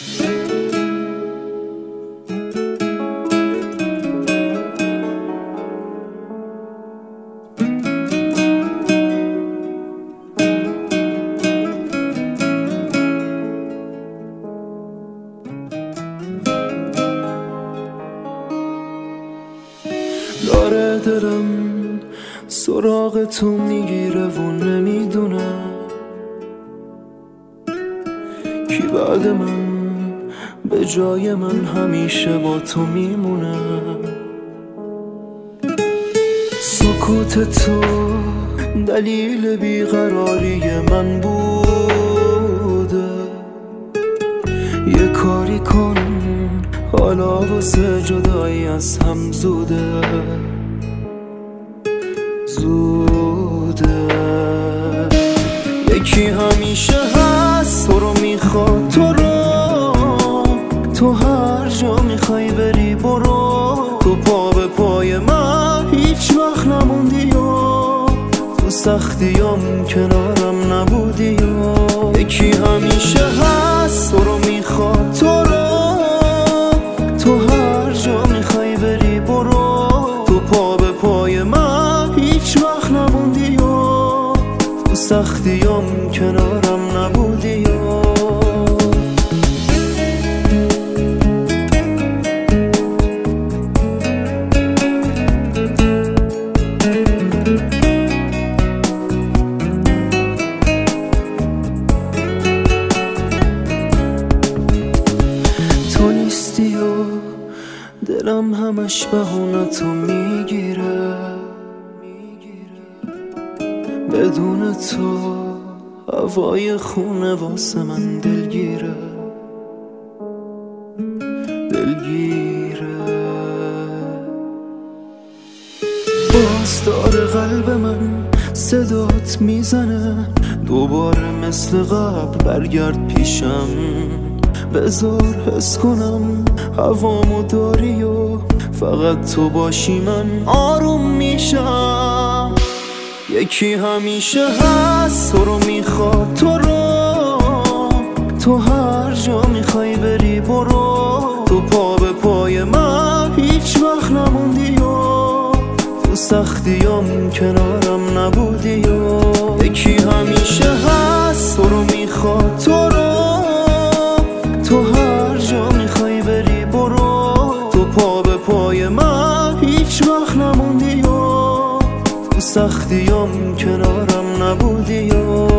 داره دلم سراغ تو میگیره و نمیدونم کی بعد من به جای من همیشه با تو میمونه. سکوت تو دلیل بیقراری من بوده، یه کاری کن حالا واسه جدایی از هم زوده. یکی همیشه هست تو رو میخواد، تو هر جا میخوای بری برو. تو پا به پای من هیچ وقت نموندی و تو سختیام کنارم نبودی و یکی همیشه هست تو رو میخواد، تو هر جا میخوای بری برو. تو پا به پای من هیچ وقت نموندی و تو سختیام کنارم نبودی و تو نیستی و دلم همش بهونه تو میگیره. بدون تو هوای خونه واسه من دلگیره. باز داره قلب من صدات میزنه دوباره مثل قبل برگرد پیشم. بذار حس کنم هوامو داری و فقط تو باشی من آروم میشم. یکی همیشه هست تو رو میخواد، تو هر جا میخوای بری برو. تو پا به پای من هیچ وقت نموندی و تو سختیام کنارم نبودی و یکی همیشه هست تو رو میخواد، تو هر جا میخوای بری برو. تو پا به پای من هیچ وقت نموندی و تو سختیام کنارم نبودی و